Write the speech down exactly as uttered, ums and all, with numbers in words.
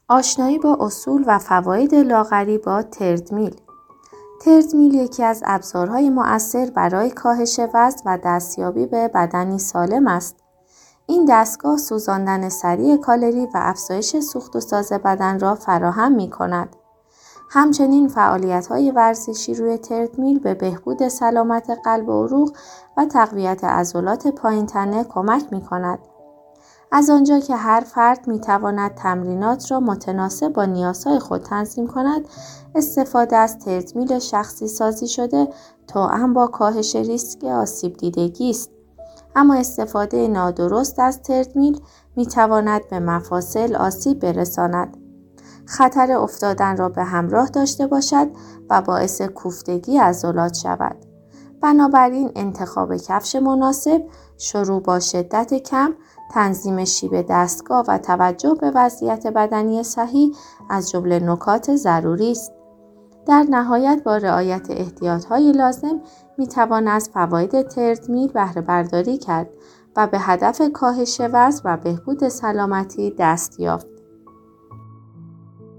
آشنایی با اصول و فواید لاغری با تردمیل. تردمیل یکی از ابزارهای مؤثر برای کاهش وزن و دستیابی به بدنی سالم است. این دستگاه سوزاندن سریع کالری و افزایش سوخت و ساز بدن را فراهم می کند. همچنین فعالیت‌های ورزشی روی تردمیل به بهبود سلامت قلب و عروق و تقویت عضلات پایین‌تنه کمک می کند. از آنجا که هر فرد می تواند تمرینات را متناسب با نیازهای خود تنظیم کند، استفاده از تردمیل شخصی سازی شده توأم با کاهش ریسک آسیب دیدگی است. اما استفاده نادرست از تردمیل می تواند به مفاصل آسیب برساند، خطر افتادن را به همراه داشته باشد و باعث کوفتگی عضلات شود. بنابراین انتخاب کفش مناسب، شروع با شدت کم، تنظیم شیب دستگاه و توجه به وضعیت بدنی صحیح از جمله نکات ضروری است. در نهایت با رعایت احتیاط‌های لازم می‌توان از فواید تردمیل بهره برداری کرد و به هدف کاهش وزن و بهبود سلامتی دست یافت.